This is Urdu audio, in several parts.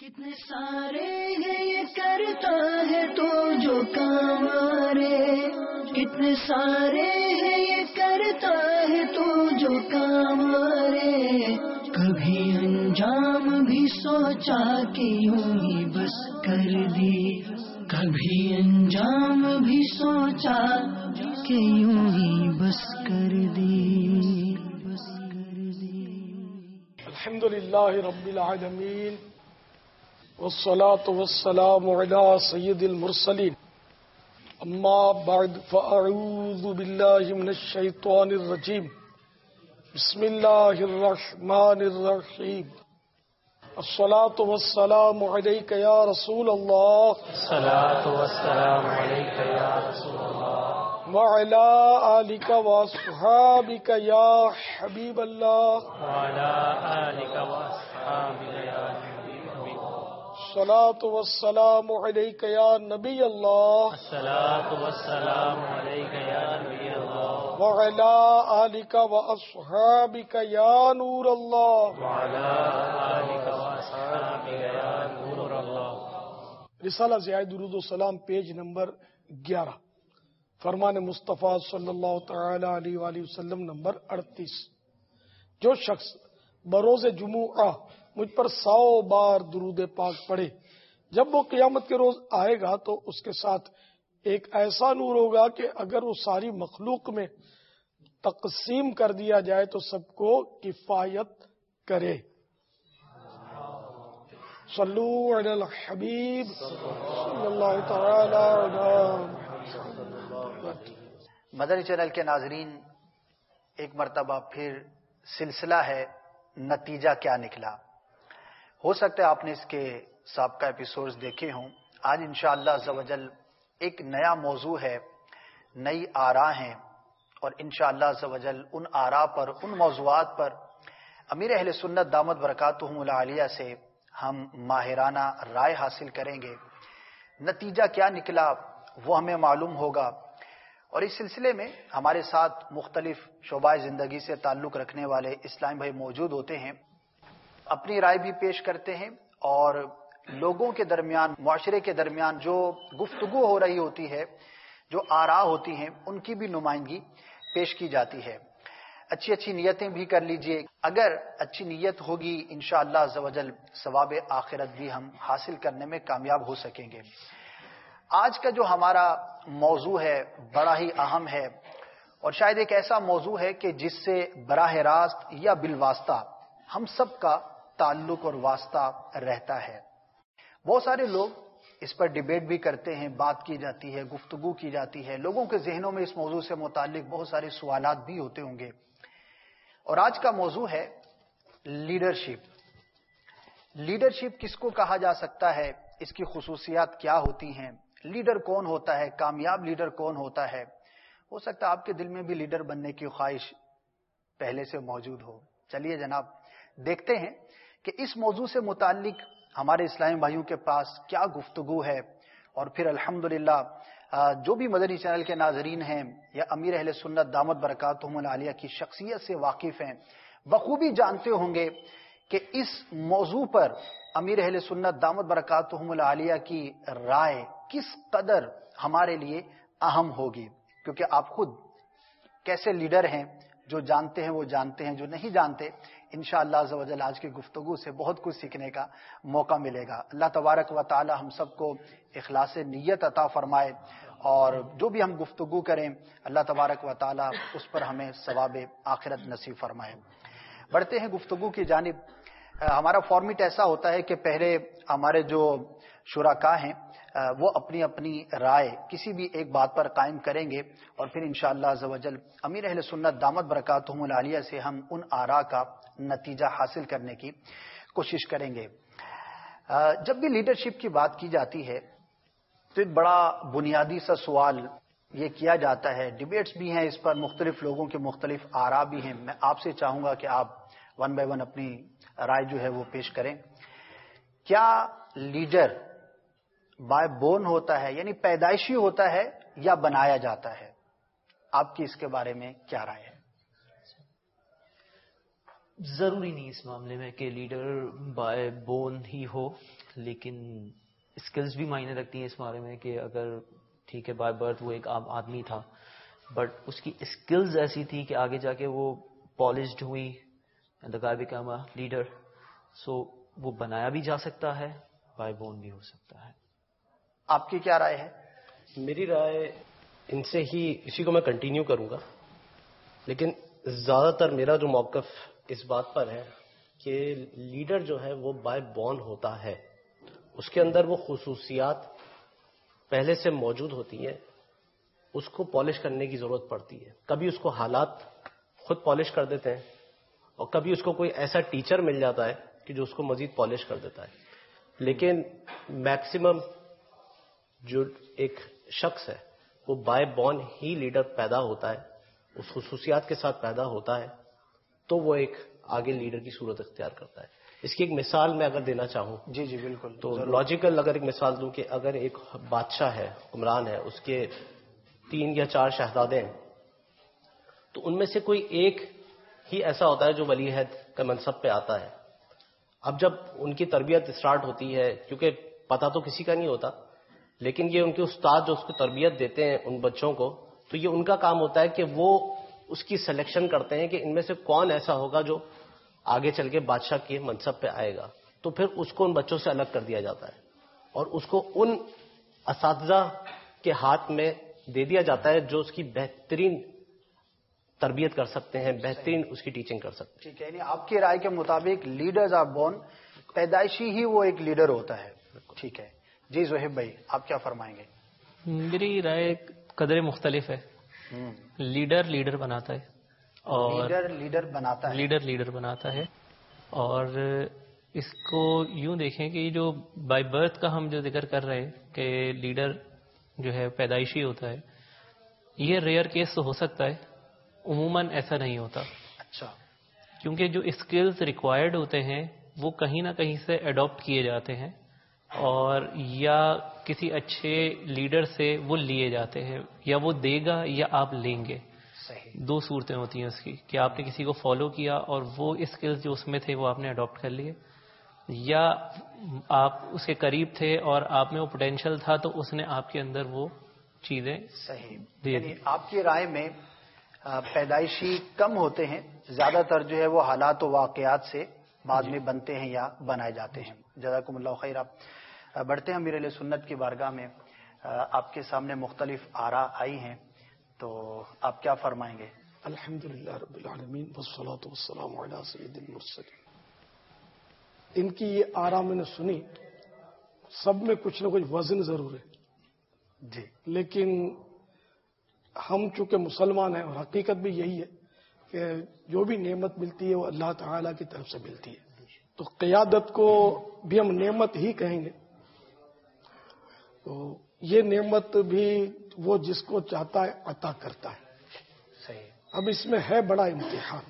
کتنے سارے ہیں یہ کرتا ہے تو جو کام آرے، کتنے سارے ہیں یہ کرتا ہے تو جو کام آرے، کبھی انجام بھی سوچا کہ یوں ہی بس کر دی، کبھی انجام بھی سوچا کہ یوں ہی بس کر دی، بس کر دی۔ الحمدللہ رب العالمین والصلاة والسلام على سید المرسلین، اما بعد فاعوذ باللہ من الشیطان الرجیم، بسم اللہ الرحمن الرحیم۔ الصلاة والسلام علیک یا رسول اللہ، الصلاة والسلام علیک یا رسول اللہ، وعلی آلک واصحابک یا حبیب اللہ، وعلی آلک واصحابک یا حبیب اللہ، الصلاة والسلام علیک یا نبی اللہ، الصلاة والسلام علیک یا نبی اللہ، وعلی آلک واصحابک یا نور اللہ۔ وعلی آلک واصحابک یا نور اللہ۔ رسالہ ضیاء درود و سلام پیج نمبر 11، فرمان مصطفیٰ صلی اللہ تعالی علیہ وآلہ وسلم نمبر 38۔ جو شخص بروز جمعہ مجھ پر 100 بار درود پاک پڑھے، جب وہ قیامت کے روز آئے گا تو اس کے ساتھ ایک ایسا نور ہوگا کہ اگر وہ ساری مخلوق میں تقسیم کر دیا جائے تو سب کو کفایت کرے۔ صلو علی الحبیب صلی اللہ تعالی علیہ۔ مدنی چینل کے ناظرین، ایک مرتبہ پھر سلسلہ ہے نتیجہ کیا نکلا۔ ہو سکتا ہے آپ نے اس کے سابقہ ایپیسوڈز دیکھے ہوں۔ آج انشاءاللہ عز و جل ایک نیا موضوع ہے، نئی آراء ہیں، اور انشاءاللہ عز و جل ان آراء پر، ان موضوعات پر امیر اہل سنت دامت برکاتہم العالیہ سے ہم ماہرانہ رائے حاصل کریں گے۔ نتیجہ کیا نکلا وہ ہمیں معلوم ہوگا، اور اس سلسلے میں ہمارے ساتھ مختلف شعبۂ زندگی سے تعلق رکھنے والے اسلام بھائی موجود ہوتے ہیں، اپنی رائے بھی پیش کرتے ہیں، اور لوگوں کے درمیان، معاشرے کے درمیان جو گفتگو ہو رہی ہوتی ہے، جو آراء ہوتی ہیں، ان کی بھی نمائندگی پیش کی جاتی ہے۔ اچھی اچھی نیتیں بھی کر لیجئے، اگر اچھی نیت ہوگی انشاءاللہ عز و جل ثواب آخرت بھی ہم حاصل کرنے میں کامیاب ہو سکیں گے۔ آج کا جو ہمارا موضوع ہے بڑا ہی اہم ہے، اور شاید ایک ایسا موضوع ہے کہ جس سے براہ راست یا بالواسطہ ہم سب کا تعلق اور واسطہ رہتا ہے۔ بہت سارے لوگ اس پر ڈیبیٹ بھی کرتے ہیں، بات کی جاتی ہے، گفتگو کی جاتی ہے، لوگوں کے ذہنوں میں اس موضوع سے متعلق بہت سارے سوالات بھی ہوتے ہوں گے۔ اور آج کا موضوع ہے لیڈرشپ۔ لیڈرشپ کس کو کہا جا سکتا ہے، اس کی خصوصیات کیا ہوتی ہیں، لیڈر کون ہوتا ہے، کامیاب لیڈر کون ہوتا ہے۔ ہو سکتا ہے آپ کے دل میں بھی لیڈر بننے کی خواہش پہلے سے موجود ہو۔ چلیے جناب، دیکھتے ہیں کہ اس موضوع سے متعلق ہمارے اسلامی بھائیوں کے پاس کیا گفتگو ہے، اور پھر الحمدللہ جو بھی مدنی چینل کے ناظرین ہیں یا امیر اہل سنت دامت برکاتہم العالیہ کی شخصیت سے واقف ہیں، بخوبی جانتے ہوں گے کہ اس موضوع پر امیر اہل سنت دامت برکاتہم العالیہ کی رائے کس قدر ہمارے لیے اہم ہوگی، کیونکہ آپ خود کیسے لیڈر ہیں، جو جانتے ہیں وہ جانتے ہیں، جو نہیں جانتے انشاءاللہ عز و جل آج کی گفتگو سے بہت کچھ سیکھنے کا موقع ملے گا۔ اللہ تبارک و تعالی ہم سب کو اخلاص نیت عطا فرمائے، اور جو بھی ہم گفتگو کریں اللہ تبارک و تعالی اس پر ہمیں ثواب آخرت نصیب فرمائے۔ بڑھتے ہیں گفتگو کی جانب۔ ہمارا فارمیٹ ایسا ہوتا ہے کہ پہلے ہمارے جو شرکاء ہیں وہ اپنی اپنی رائے کسی بھی ایک بات پر قائم کریں گے، اور پھر انشاءاللہ عز و جل امیر اہل سنت دامت برکاتہم العالیہ سے ہم ان آراء کا نتیجہ حاصل کرنے کی کوشش کریں گے۔ جب بھی لیڈرشپ کی بات کی جاتی ہے تو ایک بڑا بنیادی سا سوال یہ کیا جاتا ہے، ڈیبیٹس بھی ہیں اس پر، مختلف لوگوں کے مختلف آراء بھی ہیں۔ میں آپ سے چاہوں گا کہ آپ ون بائی ون اپنی رائے جو ہے وہ پیش کریں۔ کیا لیڈر بائی بورن ہوتا ہے، یعنی پیدائشی ہوتا ہے، یا بنایا جاتا ہے؟ آپ کی اس کے بارے میں کیا رائے ہے؟ ضروری نہیں اس معاملے میں کہ لیڈر بائی بون ہی ہو، لیکن اسکلز بھی معنی رکھتی ہیں اس بارے میں کہ اگر ٹھیک ہے بائی برتھ وہ ایک عام آدمی تھا بٹ اس کی اسکلز ایسی تھی کہ آگے جا کے وہ پالشڈ ہوئی and the guy became a leader. So وہ بنایا بھی جا سکتا ہے، بائی بون بھی ہو سکتا ہے. آپ کی کیا رائے ہے؟ میری رائے ان سے ہی اسی کو میں کنٹینیو کروں گا، لیکن زیادہ تر میرا جو موقف اس بات پر ہے کہ لیڈر جو ہے وہ بائی بورن ہوتا ہے، اس کے اندر وہ خصوصیات پہلے سے موجود ہوتی ہیں، اس کو پالش کرنے کی ضرورت پڑتی ہے. کبھی اس کو حالات خود پالش کر دیتے ہیں اور کبھی اس کو کوئی ایسا ٹیچر مل جاتا ہے کہ جو اس کو مزید پالش کر دیتا ہے. لیکن میکسیمم جو ایک شخص ہے وہ بائی بورن ہی لیڈر پیدا ہوتا ہے، اس خصوصیات کے ساتھ پیدا ہوتا ہے، تو وہ ایک آگے لیڈر کی صورت اختیار کرتا ہے. اس کی ایک مثال میں اگر دینا چاہوں جی جی بالکل، تو لاجیکل اگر ایک مثال دوں کہ اگر ایک بادشاہ ہے، حکمران ہے، اس کے 3 یا 4 شہزادے ہیں، تو ان میں سے کوئی ایک ہی ایسا ہوتا ہے جو ولی عہد کا منصب پہ آتا ہے. اب جب ان کی تربیت اسٹارٹ ہوتی ہے، کیونکہ پتہ تو کسی کا نہیں ہوتا، لیکن یہ ان کے استاد جو اس کو تربیت دیتے ہیں ان بچوں کو، تو یہ ان کا کام ہوتا ہے کہ وہ اس کی سلیکشن کرتے ہیں کہ ان میں سے کون ایسا ہوگا جو آگے چل کے بادشاہ کے منصب پہ آئے گا. تو پھر اس کو ان بچوں سے الگ کر دیا جاتا ہے اور اس کو ان اساتذہ کے ہاتھ میں دے دیا جاتا ہے جو اس کی بہترین تربیت کر سکتے ہیں، بہترین اس کی ٹیچنگ کر سکتے ہیں. ٹھیک ہے، یعنی آپ کی رائے کے مطابق لیڈرز آر بورن، پیدائشی ہی وہ ایک لیڈر ہوتا ہے. ٹھیک ہے جی زہیب بھائی، آپ کیا فرمائیں گے؟ میری رائے قدرے مختلف ہے. لیڈر لیڈر بناتا ہے اور لیڈر بناتا ہے، لیڈر بناتا ہے. اور اس کو یوں دیکھیں کہ جو بائی برتھ کا ہم جو ذکر کر رہے ہیں کہ لیڈر جو ہے پیدائشی ہوتا ہے، یہ ریئر کیس تو ہو سکتا ہے، عموماً ایسا نہیں ہوتا. اچھا، کیونکہ جو اسکلز ریکوائرڈ ہوتے ہیں وہ کہیں نہ کہیں سے اڈاپٹ کیے جاتے ہیں اور یا کسی اچھے لیڈر سے وہ لیے جاتے ہیں، یا وہ دے گا یا آپ لیں گے. صحیح. 2 صورتیں ہوتی ہیں اس کی کہ آپ نے کسی کو فالو کیا اور وہ اسکلز جو اس میں تھے وہ آپ نے اڈاپٹ کر لیے، یا آپ اس کے قریب تھے اور آپ میں وہ پوٹینشیل تھا تو اس نے آپ کے اندر وہ چیزیں صحیح. دے یعنی دی. آپ کی رائے میں پیدائشی کم ہوتے ہیں، زیادہ تر جو ہے وہ حالات و واقعات سے بعد میں بنتے ہیں یا بنائے جاتے ہیں. جزاکم اللہ خیر. آپ بڑھتے ہیں امیر علیہ سنت کی بارگاہ میں. آپ کے سامنے مختلف آراء آئی ہیں، تو آپ کیا فرمائیں گے؟ الحمدللہ رب العالمین والصلاة والسلام علی سید المرسلین. ان کی یہ آراء میں نے سنی، سب میں کچھ نہ کچھ وزن ضرور ہے. جی لیکن ہم چونکہ مسلمان ہیں اور حقیقت بھی یہی ہے کہ جو بھی نعمت ملتی ہے وہ اللہ تعالیٰ کی طرف سے ملتی ہے، تو قیادت کو بھی ہم نعمت ہی کہیں گے. تو یہ نعمت بھی وہ جس کو چاہتا ہے عطا کرتا ہے. صحیح. اب اس میں ہے بڑا امتحان.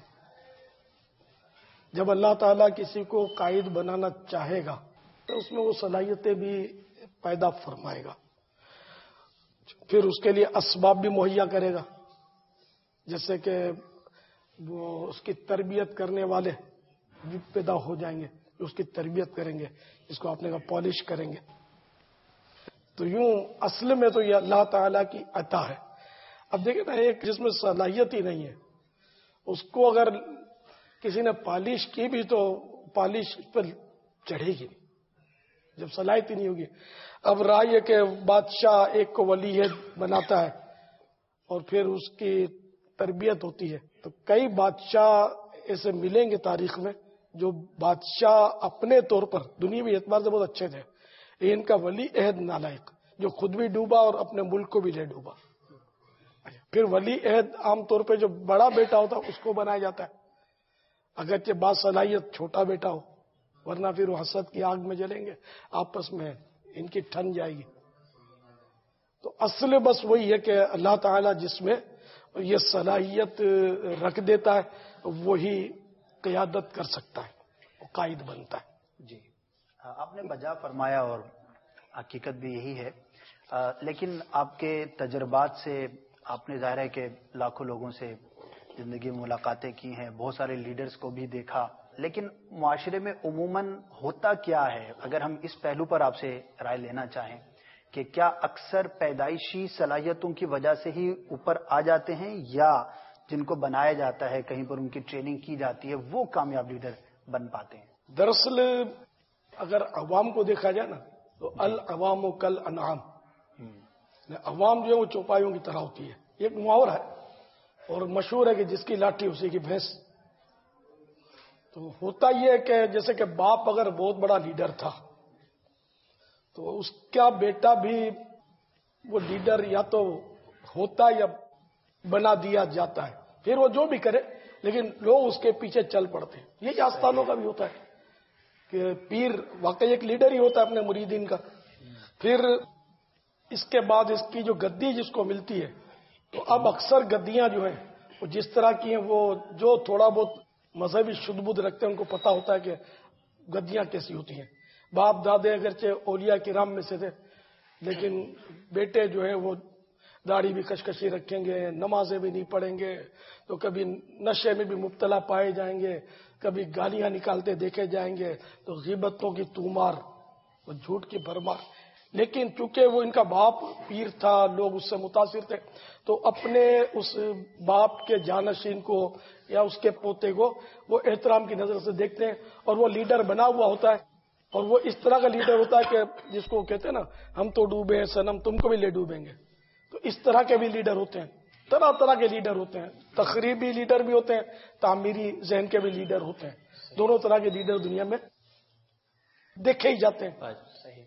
جب اللہ تعالیٰ کسی کو قائد بنانا چاہے گا تو اس میں وہ صلاحیتیں بھی پیدا فرمائے گا، پھر اس کے لیے اسباب بھی مہیا کرے گا، جیسے کہ وہ اس کی تربیت کرنے والے بھی پیدا ہو جائیں گے جو اس کی تربیت کریں گے، اس کو آپ نے کہا پالش کریں گے. تو یوں اصل میں تو یہ اللہ تعالیٰ کی عطا ہے. اب دیکھیں نا، ایک جس میں صلاحیت ہی نہیں ہے اس کو اگر کسی نے پالش کی بھی تو پالش پر چڑھے گی نہیں جب صلاحیت ہی نہیں ہوگی. اب رائے یہ کہ بادشاہ ایک کو ولی بناتا ہے اور پھر اس کی تربیت ہوتی ہے، تو کئی بادشاہ ایسے ملیں گے تاریخ میں جو بادشاہ اپنے طور پر دنیاوی اعتبار سے بہت اچھے تھے، ان کا ولی عہد نالائق جو خود بھی ڈوبا اور اپنے ملک کو بھی لے ڈوبا. پھر ولی عہد عام طور پہ جو بڑا بیٹا ہوتا ہے اس کو بنایا جاتا ہے، اگرچہ با صلاحیت چھوٹا بیٹا ہو، ورنہ پھر وہ حسد کی آگ میں جلیں گے، آپس میں ان کی ٹھن جائے گی. تو اصل بس وہی ہے کہ اللہ تعالیٰ جس میں یہ صلاحیت رکھ دیتا ہے وہی قیادت کر سکتا ہے، وہ قائد بنتا ہے. جی آپ نے بجا فرمایا اور حقیقت بھی یہی ہے. لیکن آپ کے تجربات سے آپ نے ظاہر ہے کہ لاکھوں لوگوں سے زندگی میں ملاقاتیں کی ہیں، بہت سارے لیڈرز کو بھی دیکھا، لیکن معاشرے میں عموماً ہوتا کیا ہے؟ اگر ہم اس پہلو پر آپ سے رائے لینا چاہیں کہ کیا اکثر پیدائشی صلاحیتوں کی وجہ سے ہی اوپر آ جاتے ہیں، یا جن کو بنایا جاتا ہے، کہیں پر ان کی ٹریننگ کی جاتی ہے، وہ کامیاب لیڈر بن پاتے ہیں؟ دراصل اگر عوام کو دیکھا جائے نا تو العوام کل انعام، عوام جو ہے وہ چوپایوں کی طرح ہوتی ہے. یہ ایک محاورہ ہے اور مشہور ہے کہ جس کی لاٹھی اسی کی بھینس. تو ہوتا یہ ہے کہ جیسے کہ باپ اگر بہت بڑا لیڈر تھا تو اس کا بیٹا بھی وہ لیڈر یا تو ہوتا یا بنا دیا جاتا ہے، پھر وہ جو بھی کرے لیکن لوگ اس کے پیچھے چل پڑتے ہیں. یہی آستانوں کا بھی ہوتا ہے کہ پیر واقعی ایک لیڈر ہی ہوتا ہے اپنے مریدین کا. پھر اس کے بعد اس کی جو گدی جس کو ملتی ہے، تو اب اکثر گدیاں جو ہیں وہ جس طرح کی ہیں، وہ جو تھوڑا بہت مذہبی شدھ بدھ رکھتے ہیں ان کو پتا ہوتا ہے کہ گدیاں کیسی ہوتی ہیں. باپ دادے اگرچہ اولیاء کرام میں سے تھے لیکن بیٹے جو ہیں وہ داڑھی بھی کشکشی رکھیں گے، نمازیں بھی نہیں پڑھیں گے، تو کبھی نشے میں بھی مبتلا پائے جائیں گے، کبھی گالیاں نکالتے دیکھے جائیں گے، تو غیبتوں کی تومار، وہ جھوٹ کی بھرمار. لیکن چونکہ وہ ان کا باپ پیر تھا، لوگ اس سے متاثر تھے، تو اپنے اس باپ کے جانشین کو یا اس کے پوتے کو وہ احترام کی نظر سے دیکھتے ہیں، اور وہ لیڈر بنا ہوا ہوتا ہے. اور وہ اس طرح کا لیڈر ہوتا ہے کہ جس کو کہتے ہیں نا، ہم تو ڈوبے ہیں صنم، تم کو بھی لے ڈوبیں گے. تو اس طرح کے بھی لیڈر ہوتے ہیں، طرح طرح کے لیڈر ہوتے ہیں. تخریبی لیڈر بھی ہوتے ہیں، تعمیری ذہن کے بھی لیڈر ہوتے ہیں. دونوں طرح کے لیڈر دنیا میں دیکھے ہی جاتے ہیں. صحیح.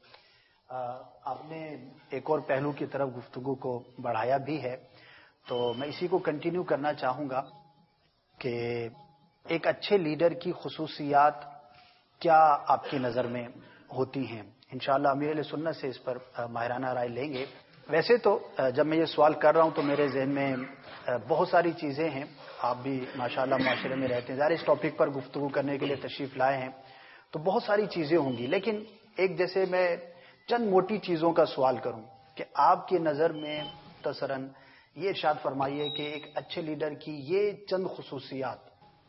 آپ نے ایک اور پہلو کی طرف گفتگو کو بڑھایا بھی ہے، تو میں اسی کو کنٹینیو کرنا چاہوں گا کہ ایک اچھے لیڈر کی خصوصیات کیا آپ کی نظر میں ہوتی ہیں. انشاءاللہ امیر اہل سنت سے اس پر ماہرانہ رائے لیں گے. ویسے تو جب میں یہ سوال کر رہا ہوں تو میرے ذہن میں بہت ساری چیزیں ہیں. آپ بھی ماشاءاللہ معاشرے میں رہتے ہیں، ظاہر اس ٹاپک پر گفتگو کرنے کے لیے تشریف لائے ہیں تو بہت ساری چیزیں ہوں گی، لیکن ایک جیسے میں چند موٹی چیزوں کا سوال کروں کہ آپ کی نظر میں مختصراً یہ ارشاد فرمائیے کہ ایک اچھے لیڈر کی یہ چند خصوصیات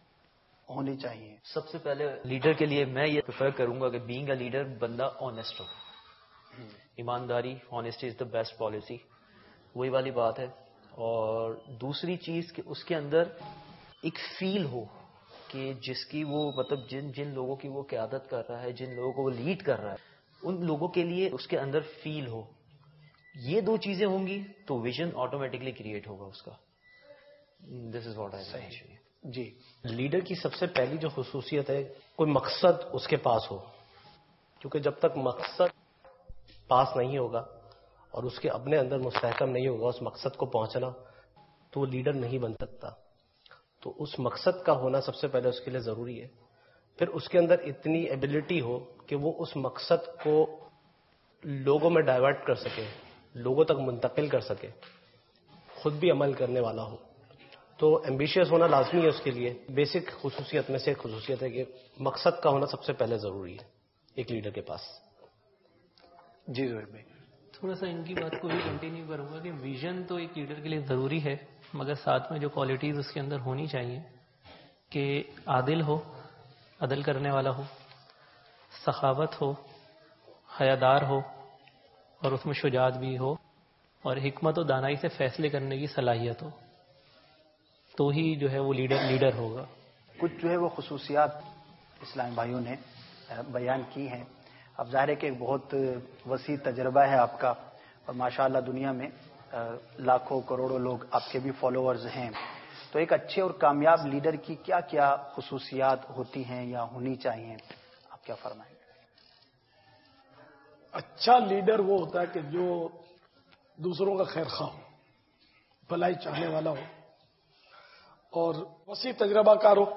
ہونی چاہیے. سب سے پہلے لیڈر کے لیے میں یہ پریفر کروں گا کہ بینگ اے لیڈر بندہ آنےسٹ ہو. ایمانداری، honesty is the best policy, وہی والی بات ہے. اور دوسری چیز کہ اس کے اندر ایک فیل ہو کہ جس کی وہ مطلب جن لوگوں کی وہ قیادت کر رہا ہے، جن لوگوں کو وہ لیڈ کر رہا ہے، ان لوگوں کے لیے اس کے اندر فیل ہو. یہ دو چیزیں ہوں گی تو ویژن آٹومیٹکلی کریٹ ہوگا اس کا. دس is what I C. G, leader کی سب سے پہلی جو خصوصیت ہے، کوئی مقصد اس کے پاس ہو. کیونکہ جب تک مقصد پاس نہیں ہوگا اور اس کے اپنے اندر مستحکم نہیں ہوگا اس مقصد کو پہنچنا، تو وہ لیڈر نہیں بن سکتا. تو اس مقصد کا ہونا سب سے پہلے اس کے لیے ضروری ہے. پھر اس کے اندر اتنی ایبلٹی ہو کہ وہ اس مقصد کو لوگوں میں ڈائیورٹ کر سکے، لوگوں تک منتقل کر سکے، خود بھی عمل کرنے والا ہو. تو ایمبیشیس ہونا لازمی ہے اس کے لیے. بیسک خصوصیت میں سے ایک خصوصیت ہے کہ مقصد کا ہونا سب سے پہلے ضروری ہے ایک لیڈر کے پاس. جی زہیر بھائی. تھوڑا سا ان کی بات کو بھی کنٹینیو کروں گا کہ ویژن تو ایک لیڈر کے لیے ضروری ہے، مگر ساتھ میں جو کوالٹیز اس کے اندر ہونی چاہیے کہ عادل ہو، عدل کرنے والا ہو، سخاوت ہو، حیادار ہو، اور اس میں شجاعت بھی ہو، اور حکمت و دانائی سے فیصلے کرنے کی صلاحیت ہو. تو ہی جو ہے وہ لیڈر ہوگا. کچھ جو ہے وہ خصوصیات اسلامی بھائیوں نے بیان کی ہیں. اب ظاہر ہے کہ ایک بہت وسیع تجربہ ہے آپ کا، اور ماشاءاللہ دنیا میں لاکھوں کروڑوں لوگ آپ کے بھی فالوورز ہیں. تو ایک اچھے اور کامیاب لیڈر کی کیا کیا خصوصیات ہوتی ہیں یا ہونی چاہیے، آپ کیا فرمائیں گے؟ اچھا لیڈر وہ ہوتا ہے کہ جو دوسروں کا خیر خواہ ہو، بھلائی چاہنے والا ہو، اور وسیع تجربہ کار ہو،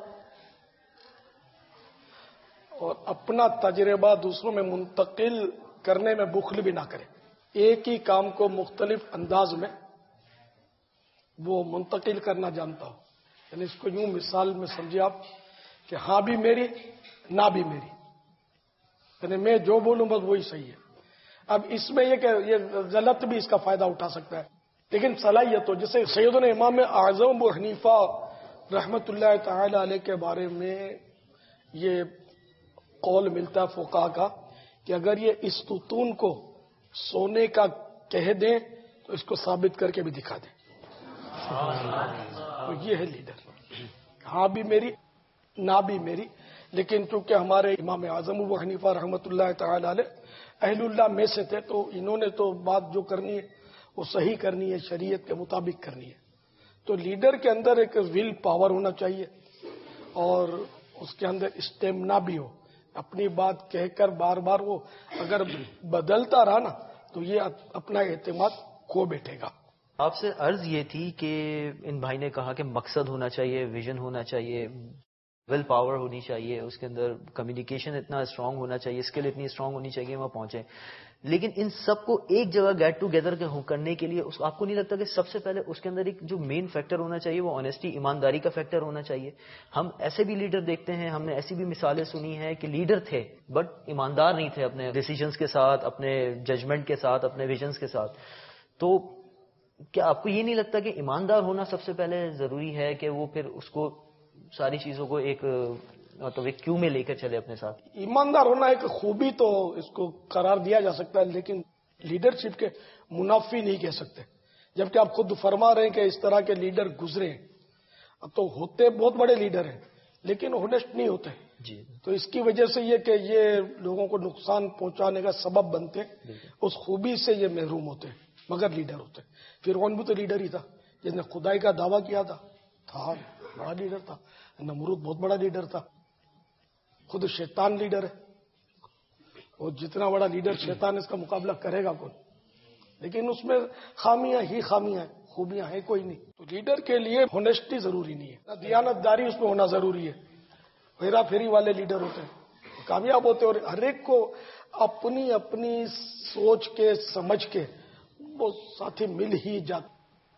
اور اپنا تجربہ دوسروں میں منتقل کرنے میں بخل بھی نہ کرے. ایک ہی کام کو مختلف انداز میں وہ منتقل کرنا جانتا ہو. یعنی اس کو یوں مثال میں سمجھے آپ کہ ہاں بھی میری، نہ بھی میری، یعنی میں جو بولوں بس وہی صحیح ہے. اب اس میں یہ کہ یہ غلط بھی اس کا فائدہ اٹھا سکتا ہے، لیکن صلاحیت ہو. جیسے سیدنا امام اعظم ابو حنیفہ رحمت اللہ تعالی علیہ کے بارے میں یہ قول ملتا ہے فقہا کا کہ اگر یہ استتون کو سونے کا کہہ دیں تو اس کو ثابت کر کے بھی دکھا دیں. تو یہ ہے لیڈر. ہاں بھی میری نہ بھی میری، لیکن چونکہ ہمارے امام اعظم ابو حنیفہ رحمۃ اللہ تعالی علیہ اہل اللہ میں سے تھے، تو انہوں نے تو بات جو کرنی ہے وہ صحیح کرنی ہے، شریعت کے مطابق کرنی ہے. تو لیڈر کے اندر ایک ول پاور ہونا چاہیے اور اس کے اندر اسٹیمنا بھی ہو. اپنی بات کہہ کر بار بار وہ اگر بدلتا رہا نا تو یہ اپنا اعتماد کھو بیٹھے گا. آپ سے عرض یہ تھی کہ ان بھائی نے کہا کہ مقصد ہونا چاہیے، ویژن ہونا چاہیے، ول پاور ہونی چاہیے، اس کے اندر کمیونیکیشن اتنا اسٹرانگ ہونا چاہیے، اسکل اتنی اسٹرانگ ہونی چاہیے وہاں پہنچے. لیکن ان سب کو ایک جگہ گیٹ ٹوگیدر کرنے کے لیے آپ کو نہیں لگتا کہ سب سے پہلے اس کے اندر ایک جو مین فیکٹر ہونا چاہیے وہ آنیسٹی، ایمانداری کا فیکٹر ہونا چاہیے؟ ہم ایسے بھی لیڈر دیکھتے ہیں، ہم نے ایسی بھی مثالیں سنی ہیں کہ لیڈر تھے بٹ ایماندار نہیں تھے اپنے ڈیسیجنز کے ساتھ، اپنے ججمنٹ کے ساتھ، اپنے ویژنز کے ساتھ. تو کیا آپ کو یہ نہیں لگتا کہ ایماندار ہونا سب سے پہلے ضروری ہے کہ وہ پھر اس کو ساری چیزوں کو ایک مطلب ایک کیو میں لے کر چلے اپنے ساتھ؟ ایماندار ہونا ایک خوبی تو اس کو قرار دیا جا سکتا ہے، لیکن لیڈرشپ کے منافی نہیں کہہ سکتے. جبکہ آپ خود فرما رہے ہیں کہ اس طرح کے لیڈر گزرے ہیں. اب تو ہوتے بہت بڑے لیڈر ہیں لیکن ہونیسٹ نہیں ہوتے جی. تو اس کی وجہ سے یہ کہ یہ لوگوں کو نقصان پہنچانے کا سبب بنتے، اس خوبی سے یہ محروم ہوتے مگر لیڈر ہوتے. فرعون بھی تو لیڈر ہی تھا، جس نے خدائی کا دعویٰ کیا تھا بڑا لیڈر تھا. نمرود بہت بڑا لیڈر تھا. خود شیطان لیڈر ہے، اور جتنا بڑا لیڈر شیطان اس کا مقابلہ کرے گا کون؟ لیکن اس میں خامیاں ہی خامیاں ہیں، خوبیاں ہیں کوئی نہیں. تو لیڈر کے لیے ہونیسٹی ضروری نہیں ہے، دیانت داری اس میں ہونا ضروری ہے. ہیرا پھیری والے لیڈر ہوتے ہیں کامیاب ہوتے، اور ہر ایک کو اپنی اپنی سوچ کے سمجھ کے وہ ساتھی مل ہی جاتے.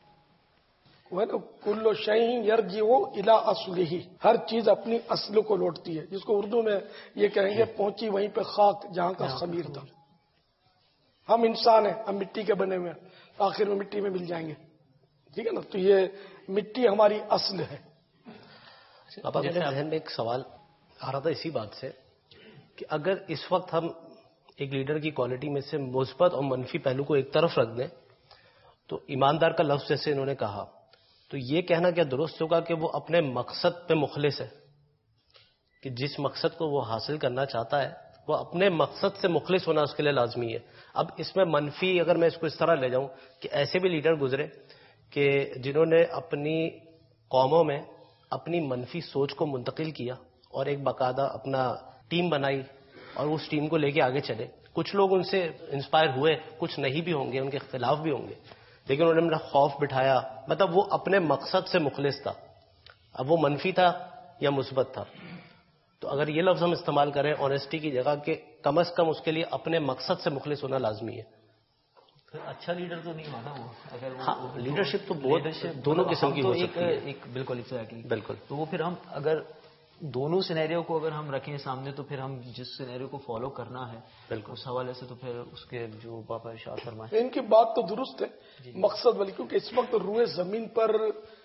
کلو شیء یرجع الی اصلہ، ہر چیز اپنی اصل کو لوٹتی ہے، جس کو اردو میں یہ کہیں گے پہنچی وہیں پہ خاک جہاں کا خمیر تھا. ہم انسان ہیں، ہم مٹی کے بنے ہوئے ہیں، آخر میں مٹی میں مل جائیں گے. ٹھیک ہے نا؟ تو یہ مٹی ہماری اصل ہے. اب میرے ذہن میں ایک سوال آ رہا تھا اسی بات سے کہ اگر اس وقت ہم ایک لیڈر کی کوالٹی میں سے مثبت اور منفی پہلو کو ایک طرف رکھ دیں تو ایماندار کا لفظ جیسے انہوں نے کہا، تو یہ کہنا کیا درست ہوگا کہ وہ اپنے مقصد پہ مخلص ہے، کہ جس مقصد کو وہ حاصل کرنا چاہتا ہے وہ اپنے مقصد سے مخلص ہونا اس کے لیے لازمی ہے؟ اب اس میں منفی اگر میں اس کو اس طرح لے جاؤں کہ ایسے بھی لیڈر گزرے کہ جنہوں نے اپنی قوموں میں اپنی منفی سوچ کو منتقل کیا اور ایک باقاعدہ اپنا ٹیم بنائی اور اس ٹیم کو لے کے آگے چلے. کچھ لوگ ان سے انسپائر ہوئے، کچھ نہیں بھی ہوں گے، ان کے خلاف بھی ہوں گے، لیکن انہوں نے اپنا خوف بٹھایا. مطلب وہ اپنے مقصد سے مخلص تھا. اب وہ منفی تھا یا مثبت تھا؟ تو اگر یہ لفظ ہم استعمال کریں آنیسٹی کی جگہ کہ کم از کم اس کے لیے اپنے مقصد سے مخلص ہونا لازمی ہے. اچھا لیڈر تو نہیں مانا وہ. اگر ہاں لیڈرشپ تو بہت دونوں قسم کی ہو سکتی ہے. بالکل ایگزیکٹلی بالکل. تو وہ پھر ہم اگر دونوں سینیریو کو اگر ہم رکھیں سامنے تو پھر ہم جس سینیریو کو فالو کرنا ہے بالکل اس حوالے سے تو پھر اس کے جو پاپا ارشاد فرمائے ان کی بات تو درست ہے مقصد والی، کیونکہ اس وقت روئے زمین پر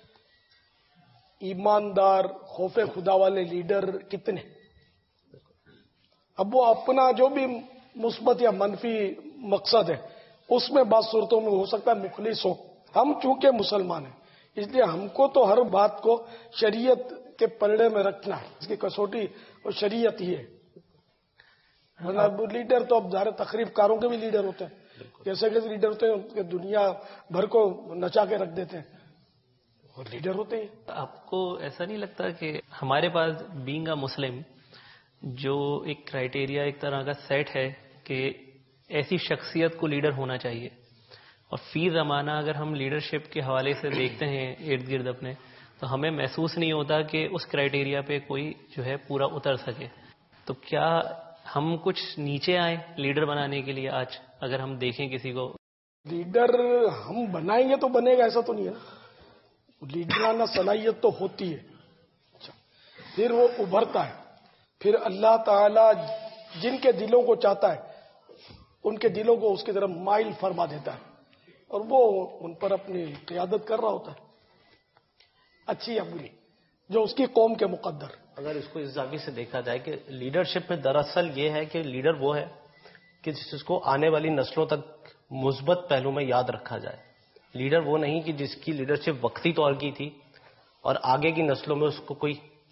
ایماندار خوف خدا والے لیڈر کتنے. اب وہ اپنا جو بھی مثبت یا منفی مقصد ہے اس میں بعض صورتوں میں ہو سکتا ہے مخلص ہو. ہم چونکہ مسلمان ہیں اس لیے ہم کو تو ہر بات کو شریعت کے پلڑے میں رکھنا ہے، اس کی کسوٹی اور شریعت ہی ہے. مطلب لیڈر تو اب ظاہر تقریب کاروں کے بھی لیڈر ہوتے ہیں، کیسے کیسے لیڈر ہوتے ہیں کہ دنیا بھر کو نچا کے رکھ دیتے ہیں، اور لیڈر ہوتے ہیں. آپ کو ایسا نہیں لگتا کہ ہمارے پاس بینگ اے مسلم جو ایک کرائٹیریا ایک طرح کا سیٹ ہے کہ ایسی شخصیت کو لیڈر ہونا چاہیے، اور فی زمانہ اگر ہم لیڈرشپ کے حوالے سے دیکھتے ہیں ارد گرد اپنے تو ہمیں محسوس نہیں ہوتا کہ اس کرائٹیریا پہ کوئی جو ہے پورا اتر سکے. تو کیا ہم کچھ نیچے آئیں لیڈر بنانے کے لیے؟ آج اگر ہم دیکھیں کسی کو لیڈر ہم بنائیں گے تو بنے گا ایسا تو نہیں ہے. لیڈرانہ صلاحیت تو ہوتی ہے، پھر وہ ابھرتا ہے، پھر اللہ تعالی جن کے دلوں کو چاہتا ہے ان کے دلوں کو اس کی طرف مائل فرما دیتا ہے اور وہ ان پر اپنی قیادت کر رہا ہوتا ہے، اچھی یا بری. جو اس کی قوم کے مقدر. اگر اس کو اس زاویے سے دیکھا جائے کہ لیڈرشپ میں دراصل یہ ہے کہ لیڈر وہ ہے کہ جس کو آنے والی نسلوں تک مثبت پہلو میں یاد رکھا جائے. لیڈر وہ نہیں کہ جس کی لیڈرشپ وقتی طور کی تھی اور آگے کی نسلوں میں اس کو کوئی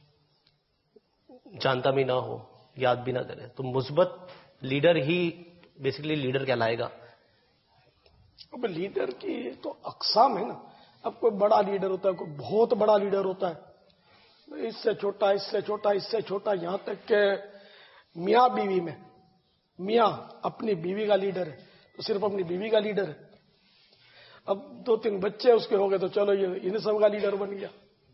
جانتا بھی نہ ہو, یاد بھی نہ کرے. تو مثبت لیڈر ہی بیسیکلی لیڈر کہلائے گا. اب لیڈر کی تو اقسام ہے نا. اب کوئی بڑا لیڈر ہوتا ہے, کوئی بہت بڑا لیڈر ہوتا ہے, اس سے چھوٹا, اس سے چھوٹا, اس سے چھوٹا, یہاں تک کہ میاں بیوی میں میاں اپنی بیوی کا لیڈر ہے تو صرف اپنی بیوی کا لیڈر ہے. اب 2-3 بچے اس کے ہو گئے تو چلو یہ ان سب کا لیڈر بن گیا.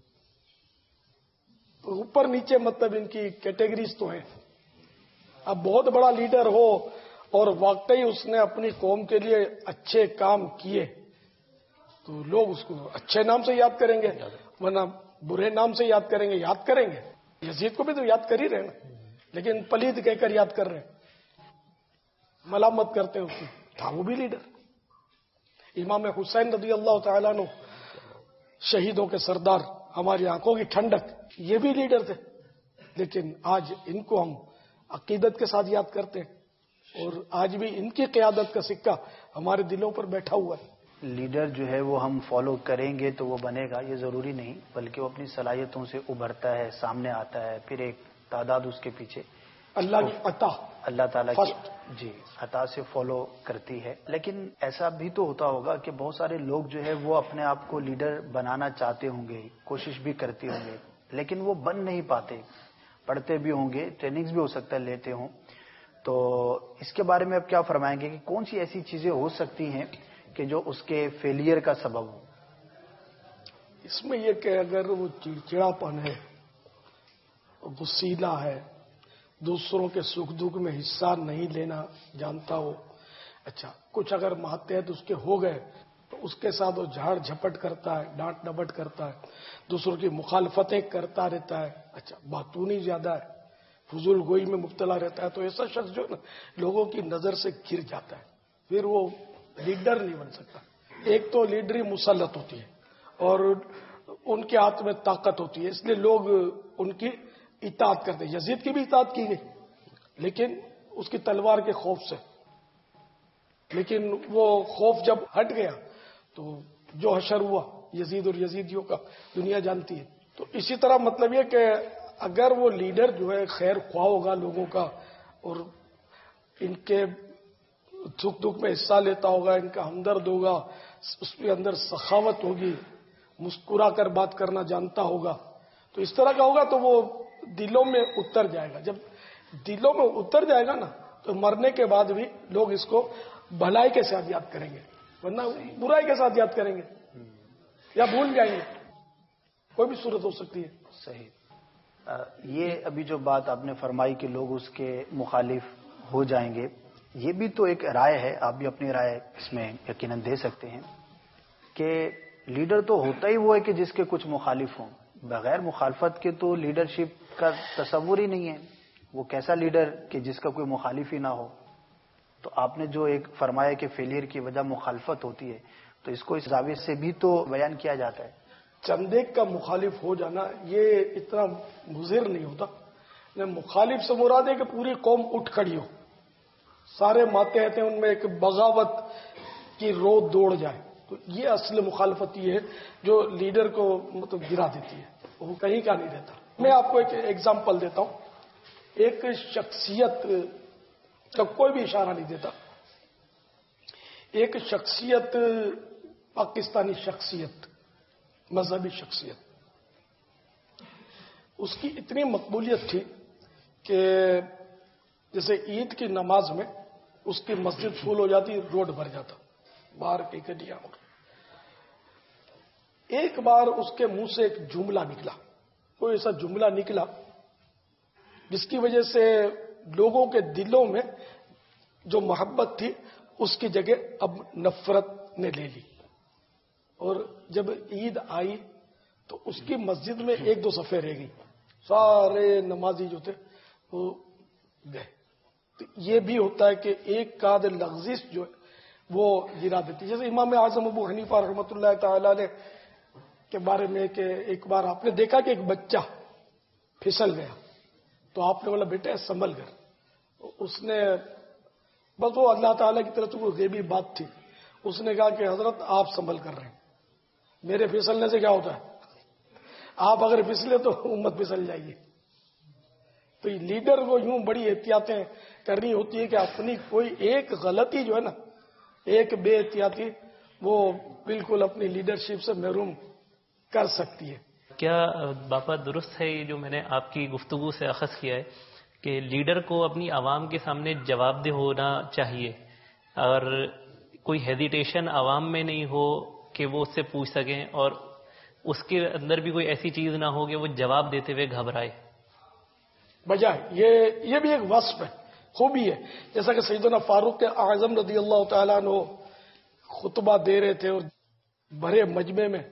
تو اوپر نیچے مطلب ان کی کیٹیگریز تو ہیں. اب بہت بڑا لیڈر ہو اور واقعی اس نے اپنی قوم کے لیے اچھے کام کیے تو لوگ اس کو اچھے نام سے یاد کریں گے, ورنہ برے نام سے یاد کریں گے. یاد کریں گے, یزید کو بھی تو یاد کر ہی رہے نا, لیکن پلید کہہ کر یاد کر رہے ہیں, ملامت کرتے ہیں اس کو. تھا وہ بھی لیڈر. امام حسین رضی اللہ تعالیٰ عنہ, شہیدوں کے سردار, ہماری آنکھوں کی ٹھنڈک, یہ بھی لیڈر تھے. لیکن آج ان کو ہم عقیدت کے ساتھ یاد کرتے ہیں اور آج بھی ان کی قیادت کا سکہ ہمارے دلوں پر بیٹھا ہوا ہے. لیڈر جو ہے وہ ہم فالو کریں گے تو وہ بنے گا, یہ ضروری نہیں, بلکہ وہ اپنی صلاحیتوں سے ابھرتا ہے, سامنے آتا ہے, پھر ایک تعداد اس کے پیچھے اللہ کی عطا, اللہ تعالیٰ کی عطا سے فالو کرتی ہے. لیکن ایسا بھی تو ہوتا ہوگا کہ بہت سارے لوگ جو ہے وہ اپنے آپ کو لیڈر بنانا چاہتے ہوں گے, کوشش بھی کرتے ہوں گے, لیکن وہ بن نہیں پاتے. پڑھتے بھی ہوں گے, ٹریننگز بھی ہو سکتا ہے لیتے ہوں. تو اس کے بارے میں آپ کیا فرمائیں گے کہ کون سی ایسی چیزیں ہو سکتی ہیں کہ جو اس کے فیلئر کا سبب ہو؟ اس میں یہ کہ اگر وہ چڑچڑاپن ہے, غصیلا ہے, دوسروں کے سکھ دکھ میں حصہ نہیں لینا جانتا ہو, اچھا کچھ اگر ماتحت اس کے ہو گئے تو اس کے ساتھ وہ جھاڑ جھپٹ کرتا ہے, ڈانٹ ڈپٹ کرتا ہے, دوسروں کی مخالفتیں کرتا رہتا ہے, اچھا باتونی زیادہ ہے, فضول گوئی میں مبتلا رہتا ہے, تو ایسا شخص جو نا لوگوں کی نظر سے گر جاتا ہے, پھر وہ لیڈر نہیں بن سکتا. ایک تو لیڈری مسلط ہوتی ہے اور ان کے ہاتھ میں طاقت ہوتی ہے, اس لیے لوگ ان کی اطاعت کرتے ہیں. یزید کی بھی اطاعت کی گئی لیکن اس کی تلوار کے خوف سے, لیکن وہ خوف جب ہٹ گیا تو جو حشر ہوا یزید اور یزیدیوں کا دنیا جانتی ہے. تو اسی طرح مطلب یہ کہ اگر وہ لیڈر جو ہے خیر خواہ ہوگا لوگوں کا اور ان کے دکھ دکھ میں حصہ لیتا ہوگا, ان کا ہمدرد ہوگا, اس کے اندر سخاوت ہوگی, مسکرا کر بات کرنا جانتا ہوگا, تو اس طرح کا ہوگا تو وہ دلوں میں اتر جائے گا. جب دلوں میں اتر جائے گا نا تو مرنے کے بعد بھی لوگ اس کو بھلائی کے ساتھ یاد کریں گے, ورنہ برائی کے ساتھ یاد کریں گے یا بھول جائیں گے. کوئی بھی صورت ہو سکتی ہے. صحیح. یہ ابھی جو بات آپ نے فرمائی کہ لوگ اس کے مخالف ہو جائیں گے, یہ بھی تو ایک رائے ہے, آپ بھی اپنی رائے اس میں یقیناً دے سکتے ہیں کہ لیڈر تو ہوتا ہی وہ ہے کہ جس کے کچھ مخالف ہوں. بغیر مخالفت کے تو لیڈرشپ کا تصور ہی نہیں ہے. وہ کیسا لیڈر کہ جس کا کوئی مخالف ہی نہ ہو. تو آپ نے جو ایک فرمایا کہ فیلئر کی وجہ مخالفت ہوتی ہے, تو اس کو اس زاویے سے بھی تو بیان کیا جاتا ہے. چندیک کا مخالف ہو جانا یہ اتنا مضر نہیں ہوتا. مخالف سے مراد ہے کہ پوری قوم اٹھ کھڑی ہو, سارے ماتحت ہیں ان میں ایک بغاوت کی رو دوڑ جائے, تو یہ اصل مخالفت یہ ہے جو لیڈر کو مطلب گرا دیتی ہے, وہ کہیں کا نہیں رہتا. میں آپ کو ایک ایگزامپل دیتا ہوں. ایک شخصیت کا کوئی بھی اشارہ نہیں دیتا, ایک شخصیت, پاکستانی شخصیت, مذہبی شخصیت, اس کی اتنی مقبولیت تھی کہ جیسے عید کی نماز میں اس کی مسجد فل ہو جاتی, روڈ بھر جاتا, باہر کی گڈیاں. ایک بار اس کے منہ سے ایک جملہ نکلا, کوئی ایسا جملہ نکلا جس کی وجہ سے لوگوں کے دلوں میں جو محبت تھی اس کی جگہ اب نفرت نے لے لی. اور جب عید آئی تو اس کی مسجد میں 1-2 صفیں رہ گئی, سارے نمازی جو تھے وہ گئے. تو یہ بھی ہوتا ہے کہ ایک آدھ لغزش جو ہے وہ گرا دیتی. جیسے امام اعظم ابو حنیفہ رحمۃ اللہ تعالی نے کے بارے میں کہ ایک بار آپ نے دیکھا کہ ایک بچہ پھسل گیا تو آپ نے بولا بیٹا سنبھل کر. اس نے بس وہ اللہ تعالیٰ کی طرف سے کوئی غیبی بات تھی. اس نے کہا کہ حضرت آپ سنبھل کر رہے ہیں, میرے پھسلنے سے کیا ہوتا ہے, آپ اگر پھسلے تو امت پھسل جائے گی. تو یہ لیڈر کو یوں بڑی احتیاطیں کرنی ہوتی ہے کہ اپنی کوئی ایک غلطی جو ہے نا, ایک بے احتیاطی وہ بالکل اپنی لیڈرشپ سے محروم کر سکتی ہے. کیا باپا درست ہے یہ جو میں نے آپ کی گفتگو سے اخذ کیا ہے کہ لیڈر کو اپنی عوام کے سامنے جواب دہ ہونا چاہیے, اور کوئی ہیزیٹیشن عوام میں نہیں ہو کہ وہ اس سے پوچھ سکیں, اور اس کے اندر بھی کوئی ایسی چیز نہ ہو کہ وہ جواب دیتے ہوئے گھبرائے بجائے. یہ بھی ایک وصف ہے, خوبی ہے. جیسا کہ سیدنا فاروق اعظم رضی اللہ تعالیٰ عنہ خطبہ دے رہے تھے اور بھرے مجمع میں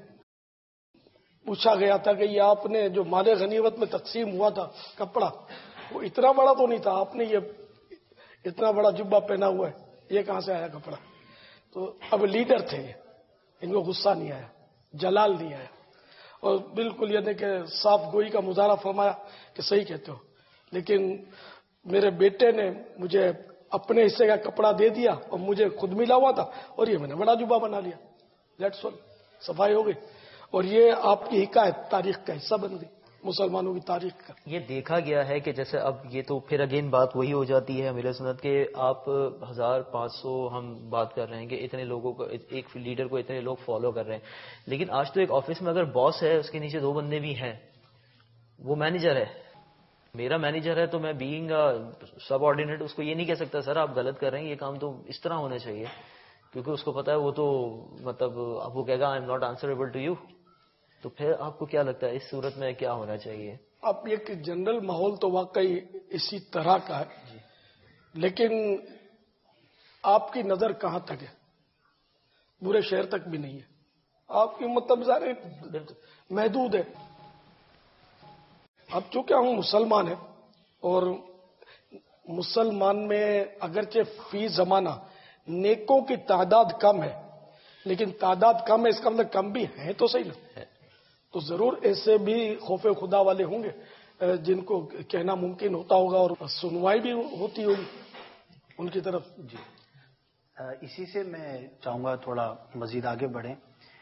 پوچھا گیا تھا کہ یہ آپ نے جو مال غنیمت میں تقسیم ہوا تھا کپڑا, وہ اتنا بڑا تو نہیں تھا, آپ نے یہ اتنا بڑا جبہ پہنا ہوا ہے, یہ کہاں سے آیا کپڑا. تو اب لیڈر تھے یہ, ان کو غصہ نہیں آیا, جلال نہیں آیا, اور بالکل یعنی کہ صاف گوئی کا مظاہرہ فرمایا کہ صحیح کہتے ہو, لیکن میرے بیٹے نے مجھے اپنے حصے کا کپڑا دے دیا اور مجھے خود ملا ہوا تھا اور یہ میں نے بڑا جبہ بنا لیا. لیٹس آل, صفائی ہو گئی. اور یہ آپ کی حکایت تاریخ کا حصہ بن گئی, مسلمانوں کی تاریخ کا. یہ دیکھا گیا ہے کہ جیسے اب یہ تو پھر اگین بات وہی ہو جاتی ہے امیر سنت کے, آپ 1500 ہم بات کر رہے ہیں کہ اتنے لوگوں کو, ایک لیڈر کو اتنے لوگ فالو کر رہے ہیں, لیکن آج تو ایک آفس میں اگر باس ہے اس کے نیچے 2 بندے بھی ہیں, وہ مینیجر ہے, میرا مینیجر ہے, تو میں بینگ سب آرڈینیٹ اس کو یہ نہیں کہہ سکتا سر آپ غلط کر رہے ہیں, یہ کام تو اس طرح ہونا چاہیے, کیونکہ اس کو پتا ہے وہ تو مطلب اب وہ کہے گا I am not answerable to you. تو پھر آپ کو کیا لگتا ہے اس صورت میں کیا ہونا چاہیے؟ اب ایک جنرل ماحول تو واقعی اسی طرح کا ہے, لیکن آپ کی نظر کہاں تک ہے, پورے شہر تک بھی نہیں ہے. آپ کی مطلب ظاہر محدود ہے. اب چونکہ ہم مسلمان ہیں اور مسلمان میں اگرچہ فی زمانہ نیکوں کی تعداد کم ہے, لیکن تعداد کم ہے اس کا مطلب کم بھی ہیں تو صحیح نا. تو ضرور ایسے بھی خوف خدا والے ہوں گے جن کو کہنا ممکن ہوتا ہوگا اور سنوائی بھی ہوتی ہوگی ان کی طرف. جی, اسی سے میں چاہوں گا تھوڑا مزید آگے بڑھیں.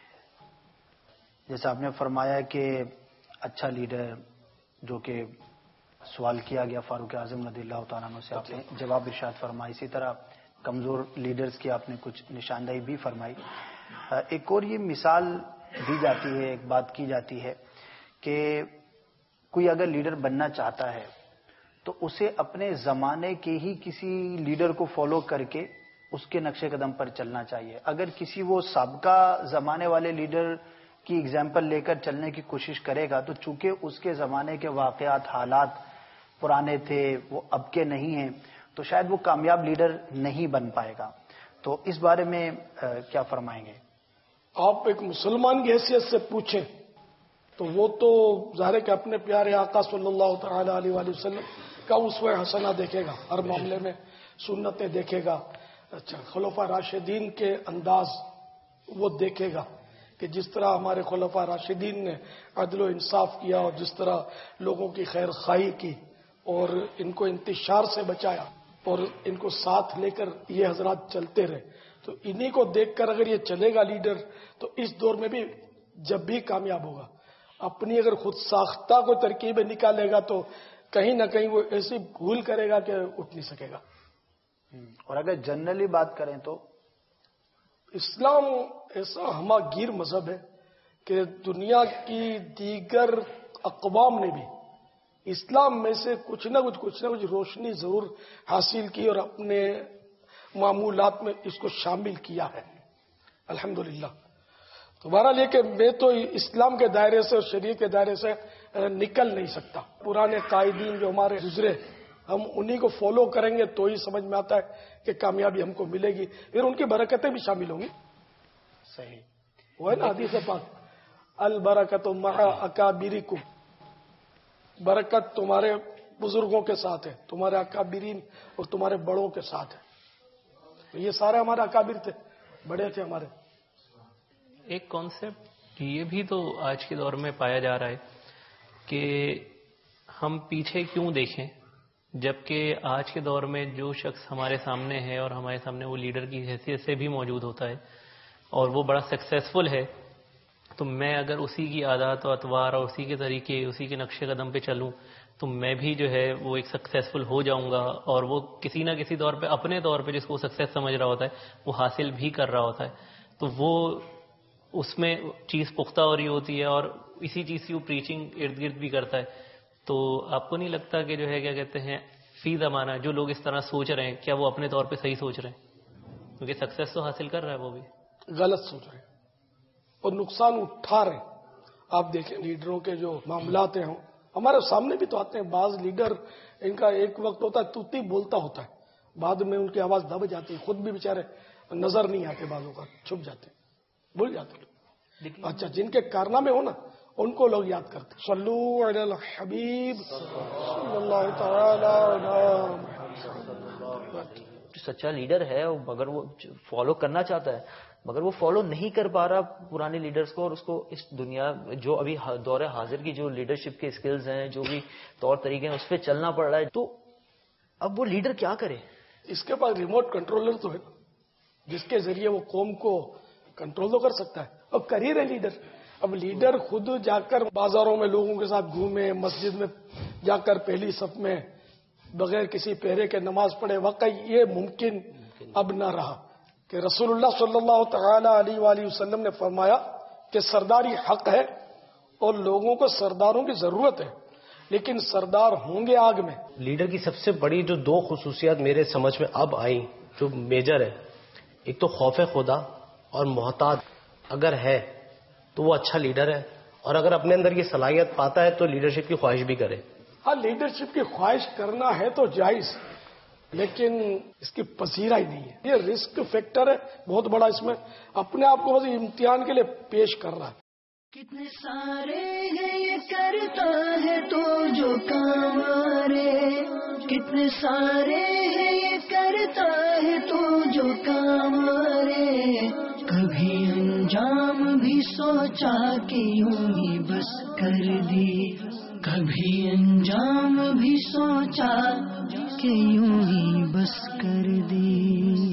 جیسا آپ نے فرمایا کہ اچھا لیڈر, جو کہ سوال کیا گیا فاروق اعظم رضی اللہ تعالیٰ عنہ سے, آپ نے جواب ارشاد فرمایا. اسی طرح کمزور لیڈرز کی آپ نے کچھ نشاندہی بھی فرمائی. ایک اور یہ مثال دی جاتی ہے, ایک بات کی جاتی ہے کہ کوئی اگر لیڈر بننا چاہتا ہے تو اسے اپنے زمانے کے ہی کسی لیڈر کو فالو کر کے اس کے نقش قدم پر چلنا چاہیے. اگر کسی وہ سابقہ زمانے والے لیڈر کی ایگزامپل لے کر چلنے کی کوشش کرے گا تو چونکہ اس کے زمانے کے واقعات حالات پرانے تھے, وہ اب کے نہیں ہیں, تو شاید وہ کامیاب لیڈر نہیں بن پائے گا. تو اس بارے میں کیا فرمائیں گے؟ آپ ایک مسلمان کی حیثیت سے پوچھیں تو وہ تو ظاہر ہے کہ اپنے پیارے آقا صلی اللہ تعالی علیہ وآلہ وسلم کا اسوہ حسنہ دیکھے گا, ہر معاملے میں سنتیں دیکھے گا. اچھا, خلفاء راشدین کے انداز وہ دیکھے گا کہ جس طرح ہمارے خلفاء راشدین نے عدل و انصاف کیا اور جس طرح لوگوں کی خیر خواہی کی اور ان کو انتشار سے بچایا اور ان کو ساتھ لے کر یہ حضرات چلتے رہے. تو انہی کو دیکھ کر اگر یہ چلے گا لیڈر تو اس دور میں بھی جب بھی کامیاب ہوگا. اپنی اگر خود ساختہ کوئی ترکیبیں نکالے گا تو کہیں نہ کہیں وہ ایسی بھول کرے گا کہ اٹھ نہیں سکے گا. اور اگر جنرلی بات کریں تو اسلام ایسا ہماگیر مذہب ہے کہ دنیا کی دیگر اقوام نے بھی اسلام میں سے کچھ نہ کچھ روشنی ضرور حاصل کی اور اپنے معمولات میں اس کو شامل کیا ہے, الحمدللہ. تو بہرحال یہ کہ میں تو اسلام کے دائرے سے اور شریعت کے دائرے سے نکل نہیں سکتا. پرانے قائدین جو ہمارے گزرے ہم انہی کو فالو کریں گے تو ہی سمجھ میں آتا ہے کہ کامیابی ہم کو ملے گی, پھر ان کی برکتیں بھی شامل ہوں گی. صحیح, وہ ہے نا حدیث پاک, البرکت مع اکابرکم, برکت تمہارے بزرگوں کے ساتھ ہے, تمہارے اکابرین اور تمہارے بڑوں کے ساتھ ہے. یہ سارے ہمارے اکابر تھے, بڑے تھے ہمارے. ایک کانسیپٹ یہ بھی تو آج کے دور میں پایا جا رہا ہے کہ ہم پیچھے کیوں دیکھیں، جبکہ آج کے دور میں جو شخص ہمارے سامنے ہے اور ہمارے سامنے وہ لیڈر کی حیثیت سے بھی موجود ہوتا ہے اور وہ بڑا سکسیسفل ہے، تو میں اگر اسی کی عادات و اطوار اور اسی کے طریقے، اسی کے نقش قدم پہ چلوں تو میں بھی جو ہے وہ ایک سکسیسفل ہو جاؤں گا، اور وہ کسی نہ کسی طور پہ اپنے طور پہ جس کو سکسیس سمجھ رہا ہوتا ہے وہ حاصل بھی کر رہا ہوتا ہے، تو وہ اس میں چیز پختہ ہو رہی ہوتی ہے اور اسی چیز کی وہ پریچنگ ارد گرد بھی کرتا ہے. تو آپ کو نہیں لگتا کہ جو ہے کیا کہتے ہیں فی زمانہ جو لوگ اس طرح سوچ رہے ہیں کیا وہ اپنے طور پہ صحیح سوچ رہے ہیں؟ کیونکہ سکسیس تو حاصل کر رہا ہے، وہ بھی غلط سوچ رہے ہیں اور نقصان اٹھا رہے ہیں. آپ دیکھیں لیڈروں کے جو معاملات ہیں ہمارے سامنے بھی تو آتے ہیں. بعض لیڈر ان کا ایک وقت ہوتا ہے توتی بولتا ہوتا ہے، بعد میں ان کی آواز دب جاتی ہے، خود بھی بیچارے نظر نہیں آتے، بعضوں کا چھپ جاتے، بھول جاتے لوگ. اچھا جن کے کارنامے ہو نا ان کو لوگ یاد کرتے. صلو علی الحبیب صلی اللہ تعالی علی محمد. جو سچا لیڈر ہے مگر وہ فالو کرنا چاہتا ہے مگر وہ فالو نہیں کر پا رہا پرانے لیڈرز کو، اور اس کو اس دنیا جو ابھی دور حاضر کی جو لیڈرشپ کے اسکلز ہیں، جو بھی طور طریقے ہیں، اس پہ چلنا پڑ رہا ہے. تو اب وہ لیڈر کیا کرے؟ اس کے پاس ریموٹ کنٹرولر تو ہے جس کے ذریعے وہ قوم کو کنٹرول تو کر سکتا ہے. اب کر ہی رہے لیڈر. اب لیڈر خود جا کر بازاروں میں لوگوں کے ساتھ گھومے، مسجد میں جا کر پہلی صف میں بغیر کسی پہرے کے نماز پڑھے، واقعی یہ ممکن اب نہ رہا. کہ رسول اللہ صلی اللہ تعالی علیہ وآلہ وسلم نے فرمایا کہ سرداری حق ہے اور لوگوں کو سرداروں کی ضرورت ہے، لیکن سردار ہوں گے آگ میں. لیڈر کی سب سے بڑی جو دو خصوصیات میرے سمجھ میں اب آئیں جو میجر ہے، ایک تو خوف خدا اور محتاط اگر ہے تو وہ اچھا لیڈر ہے، اور اگر اپنے اندر یہ صلاحیت پاتا ہے تو لیڈرشپ کی خواہش بھی کرے. ہاں لیڈرشپ کی خواہش کرنا ہے تو جائز، لیکن اس کی پذیرا ہی نہیں ہے. یہ رسک فیکٹر ہے بہت بڑا، اس میں اپنے آپ کو بس امتحان کے لیے پیش کر رہا ہے. کتنے سارے ہیں یہ کرتا ہے تو جو کام آرے، کتنے سارے ہیں یہ کرتا ہے تو جو کام آرے، کبھی انجام بھی سوچا کہ یوں ہی بس کر دی، کبھی انجام بھی سوچا کہ یوں ہی بس کر دی.